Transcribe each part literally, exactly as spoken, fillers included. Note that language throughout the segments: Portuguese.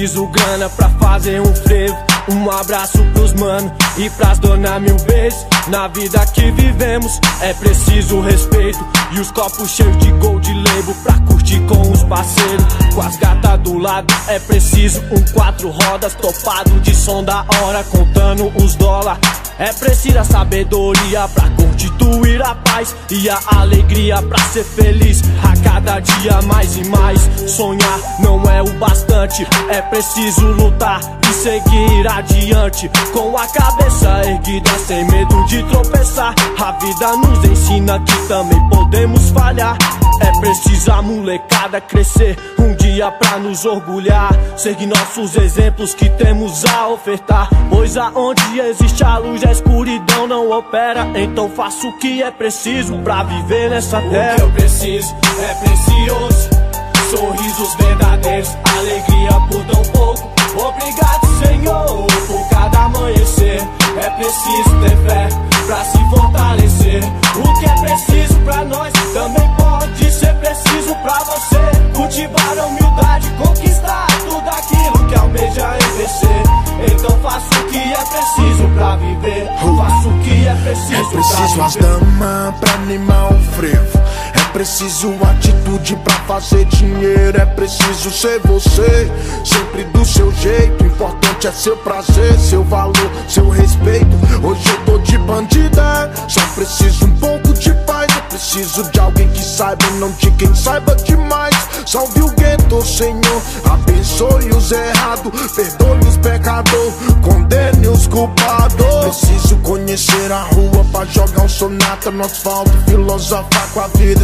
preciso grana pra fazer um frevo. Um abraço pros mano e pras dona mil beijos. Na vida que vivemos é preciso respeito e os copos cheios de gold label pra curtir com os parceiros. Com as gatas do lado é preciso um quatro rodas topado de som da hora, contando os dólar. É preciso a sabedoria pra constituir a paz e a alegria pra ser feliz a cada dia mais e mais. Sonhar não é o bastante, é preciso lutar e seguir adiante com a cabeça erguida, sem medo de tropeçar. A vida nos ensina que também podemos falhar. É preciso a molecada crescer um dia pra nos orgulhar. Seguir nossos exemplos que temos a ofertar, pois aonde existe a luz a escuridão não opera. Então faço o que é preciso pra viver nessa terra. O que eu preciso é precioso, sorrisos verdadeiros, alegria por tão pouco. Obrigado, Senhor, por cada amanhecer. É preciso ter fé pra se fortalecer. O que é preciso pra nós também pode ser preciso pra você. Cultivar a humildade, conquistar tudo aquilo que almeja em vencer. Então faço o que é preciso pra viver. Faço o que é preciso É preciso as damas pra animar o frevo. É preciso atitude pra fazer dinheiro. É preciso ser você, sempre do seu jeito. O importante é seu prazer, seu valor, seu respeito. Hoje eu tô de bandida, só preciso um pouco de paz. Eu preciso de alguém que saiba, não de quem saiba demais. Salve o gueto, Senhor, abençoe os errados, perdoe os pecadores, condene os culpados. Preciso conhecer a rua pra jogar um sonata no asfalto, filosofar com a vida.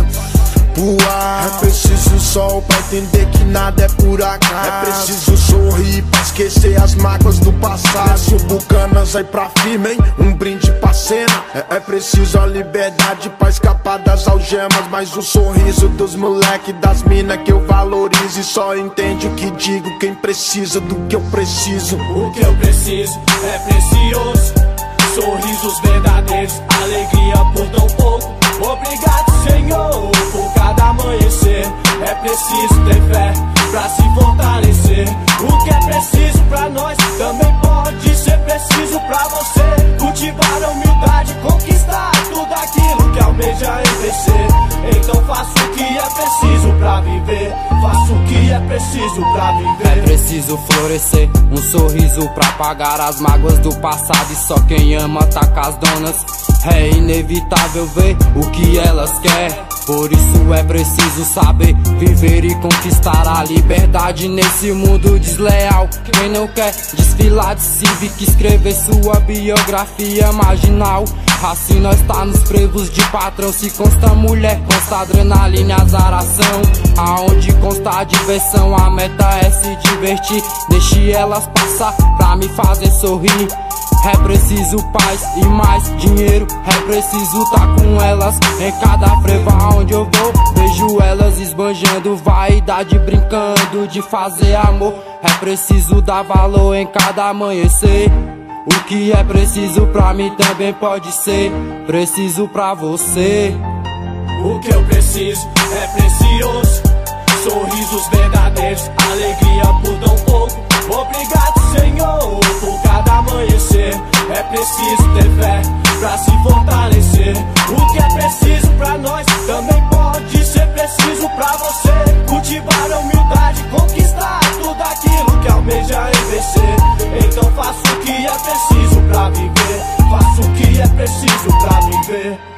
Voar. É preciso sol pra entender que nada é por acaso. É preciso sorrir pra esquecer as mágoas do passado. Desço bucanas aí pra firme, hein? Um brinde pra cena. É, é preciso a liberdade pra escapar das algemas, mas o sorriso dos moleque, das mina que eu valorizo. E só entende o que digo quem precisa do que eu preciso. O que eu preciso é precioso, sorrisos verdadeiros, alegria por tão pouco. Obrigado, Senhor, por cada amanhecer. É preciso ter fé pra se fortalecer. O que é preciso pra nós também pode ser preciso pra você. Cultivar a humildade, conquistar tudo aquilo que almeja em vencer. Então faço o que é preciso pra viver. Faço o que é preciso pra viver. É preciso florescer, um sorriso pra apagar as mágoas do passado. E só quem ama tá com as donas. É inevitável ver o que elas querem. Por isso é preciso saber viver e conquistar a liberdade nesse mundo desleal. Quem não quer desfilar de Civic, escrever sua biografia marginal. Assim nós tá nos frevos de patrão. Se consta mulher, consta adrenalina e azaração. Aonde consta a diversão, a meta é se divertir. Deixe elas passar pra me fazer sorrir. É preciso paz e mais dinheiro. É preciso tá com elas em cada frevo aonde eu vou. Vejo elas esbanjando vaidade, brincando de fazer amor. É preciso dar valor em cada amanhecer. O que é preciso pra mim também pode ser preciso pra você. O que eu preciso é precioso, sorrisos verdadeiros, alegria por tão pouco. Obrigado, Senhor, por cada amanhecer. É preciso ter fé pra se fortalecer. O que é preciso pra nós também pode ser preciso pra você. Cultivar a humildade, conquistar tudo aquilo que almeja em vencer. Então faço o que é preciso pra viver. Faço o que é preciso pra viver.